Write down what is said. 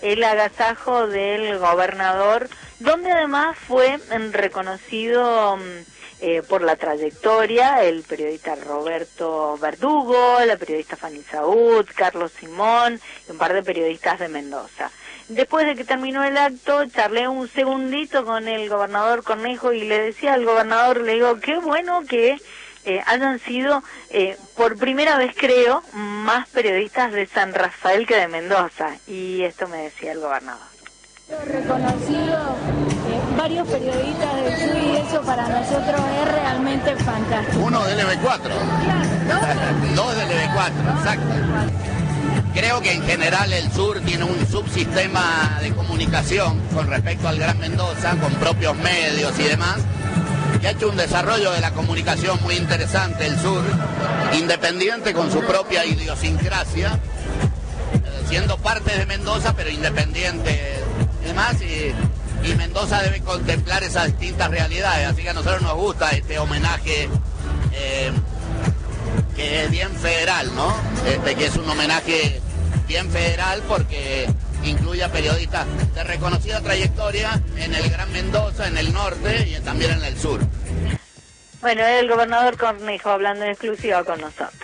el agasajo del gobernador, donde además fue reconocido por la trayectoria el periodista Roberto Verdugo, la periodista Fanny Saúd, Carlos Simón y un par de periodistas de Mendoza. Después de que terminó el acto, charlé un segundito con el gobernador Cornejo y le decía al gobernador, le digo, qué bueno que hayan sido, por primera vez creo, más periodistas de San Rafael que de Mendoza. Y esto me decía el gobernador. Reconocido varios periodistas del sur y eso para nosotros es realmente fantástico. Uno del EB4. Dos del EB4, exacto. Creo que en general el sur tiene un subsistema de comunicación con respecto al Gran Mendoza, con propios medios y demás, que ha hecho un desarrollo de la comunicación muy interesante el sur, independiente con su propia idiosincrasia, siendo parte de Mendoza pero independiente y demás, y Mendoza debe contemplar esas distintas realidades, así que a nosotros nos gusta este homenaje que es bien federal, ¿no? Que es un homenaje bien federal porque incluye a periodistas de reconocida trayectoria en el Gran Mendoza, en el norte y también en el sur. Bueno, el gobernador Cornejo hablando en exclusiva con nosotros.